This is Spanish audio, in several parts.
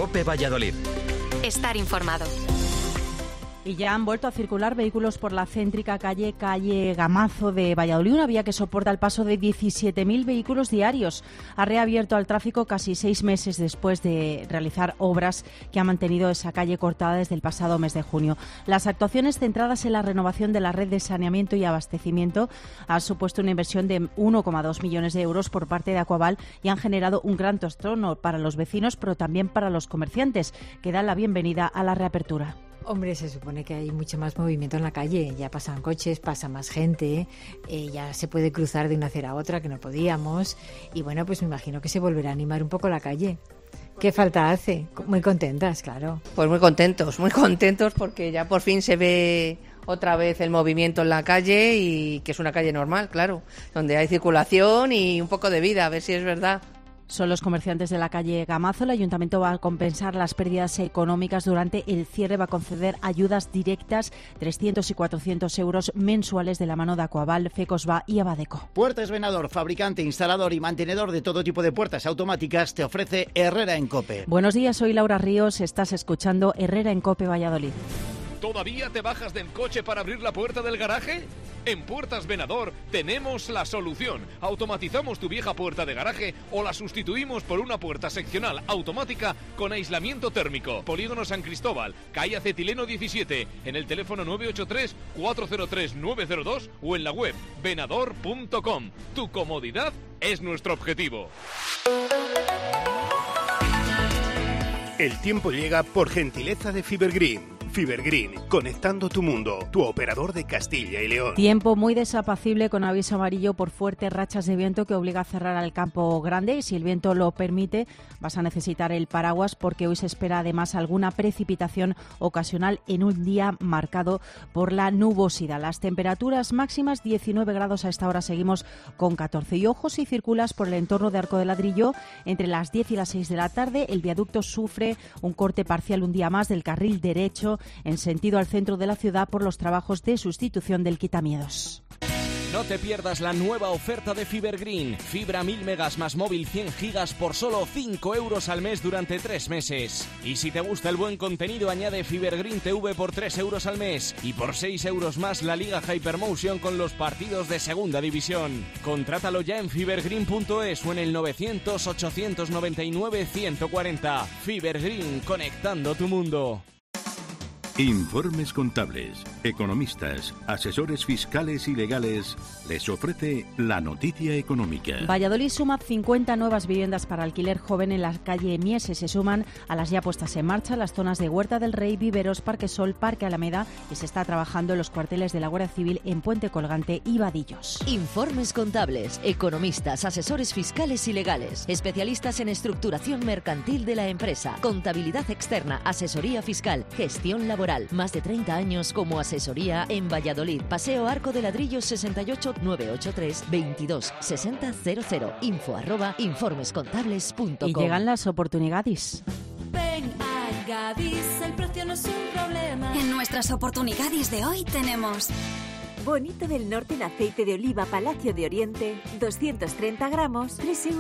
COPE Valladolid. Estar informado. Y ya han vuelto a circular vehículos por la céntrica calle Gamazo de Valladolid, una vía que soporta el paso de 17.000 vehículos diarios. Ha reabierto al tráfico casi 6 meses después de realizar obras que han mantenido esa calle cortada desde el pasado mes de junio. Las actuaciones centradas en la renovación de la red de saneamiento y abastecimiento han supuesto una inversión de 1,2 millones de euros por parte de Aquaval y han generado un gran trastorno para los vecinos, pero también para los comerciantes, que dan la bienvenida a la reapertura. Hombre, se supone que hay mucho más movimiento en la calle, ya pasan coches, pasa más gente, ya se puede cruzar de una acera a otra que no podíamos y bueno, pues me imagino que se volverá a animar un poco la calle. ¿Qué falta hace? Muy contentas, claro. Pues muy contentos porque ya por fin se ve otra vez el movimiento en la calle y que es una calle normal, claro, donde hay circulación y un poco de vida, a ver si es verdad. Son los comerciantes de la calle Gamazo. El ayuntamiento va a compensar las pérdidas económicas durante el cierre. Va a conceder ayudas directas, 300 y 400 euros mensuales de la mano de Aquaval, Fecosba y Abadeco. Puertas Venador, fabricante, instalador y mantenedor de todo tipo de puertas automáticas, te ofrece Herrera en COPE. Buenos días, soy Laura Ríos. Estás escuchando Herrera en COPE Valladolid. ¿Todavía te bajas del coche para abrir la puerta del garaje? En Puertas Venador tenemos la solución. Automatizamos tu vieja puerta de garaje o la sustituimos por una puerta seccional automática con aislamiento térmico. Polígono San Cristóbal, calle Acetileno 17, en el teléfono 983-403-902 o en la web venador.com. Tu comodidad es nuestro objetivo. El tiempo llega por gentileza de Fibergreen. Fibergreen, conectando tu mundo, tu operador de Castilla y León. Tiempo muy desapacible con aviso amarillo por fuertes rachas de viento que obliga a cerrar al Campo Grande y si el viento lo permite vas a necesitar el paraguas porque hoy se espera además alguna precipitación ocasional en un día marcado por la nubosidad. Las temperaturas máximas 19 grados a esta hora, seguimos con 14 y ojo si circulas por el entorno de Arco de Ladrillo entre las 10 y las 6 de la tarde. El viaducto sufre un corte parcial un día más del carril derecho en sentido al centro de la ciudad por los trabajos de sustitución del quitamiedos. No te pierdas la nueva oferta de Fibergreen. Fibra 1000 megas más móvil 100 gigas por solo 5 euros al mes durante 3 meses. Y si te gusta el buen contenido, añade Fibergreen TV por 3 euros al mes. Y por 6 euros más la Liga Hypermotion con los partidos de Segunda División. Contrátalo ya en fibergreen.es o en el 900-899-140. Fibergreen, conectando tu mundo. Informes Contables, economistas, asesores fiscales y legales les ofrece la noticia económica. Valladolid suma 50 nuevas viviendas para alquiler joven en la calle Mieses. Se suman a las ya puestas en marcha las zonas de Huerta del Rey, Viveros, Parque Sol, Parque Alameda y se está trabajando en los cuarteles de la Guardia Civil en Puente Colgante y Vadillos. Informes Contables, economistas, asesores fiscales y legales, especialistas en estructuración mercantil de la empresa, contabilidad externa, asesoría fiscal, gestión laboral. Más de 30 años como asesoría en Valladolid. Paseo Arco de Ladrillo 68 983 22 60 00. info@informescontables.com. Y llegan las oportunidades. Ven a Gadis, el precio no es un problema. En nuestras oportunidades de hoy tenemos Bonito del Norte en aceite de oliva Palacio de Oriente, 230 gramos,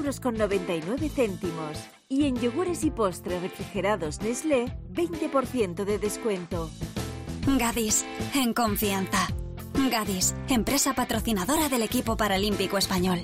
3,99 €. Y en yogures y postres refrigerados Nestlé, 20% de descuento. Gadis, en confianza. Gadis, empresa patrocinadora del equipo paralímpico español.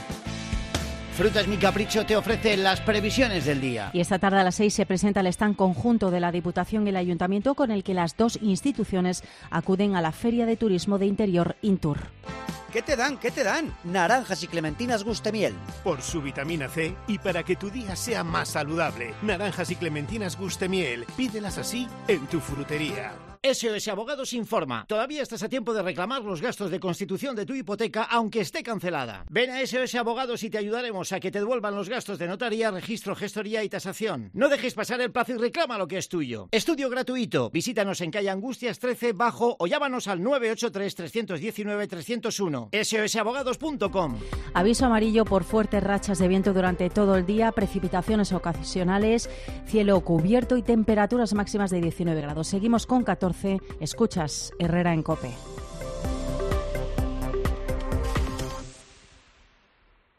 Frutas Mi Capricho te ofrece las previsiones del día. Y esta tarde a las 6 se presenta el stand conjunto de la Diputación y el Ayuntamiento con el que las dos instituciones acuden a la Feria de Turismo de Interior Intur. ¿Qué te dan? ¿Qué te dan? Naranjas y clementinas Gustemiel. Por su vitamina C y para que tu día sea más saludable. Naranjas y clementinas Gustemiel. Pídelas así en tu frutería. SOS Abogados informa. Todavía estás a tiempo de reclamar los gastos de constitución de tu hipoteca aunque esté cancelada. Ven a SOS Abogados y te ayudaremos a que te devuelvan los gastos de notaría, registro, gestoría y tasación. No dejes pasar el plazo y reclama lo que es tuyo. Estudio gratuito. Visítanos en calle Angustias 13 Bajo o llámanos al 983-319-301. sosabogados.com. Aviso amarillo por fuertes rachas de viento durante todo el día, precipitaciones ocasionales, cielo cubierto y temperaturas máximas de 19 grados. Seguimos con 14. Escuchas Herrera en COPE.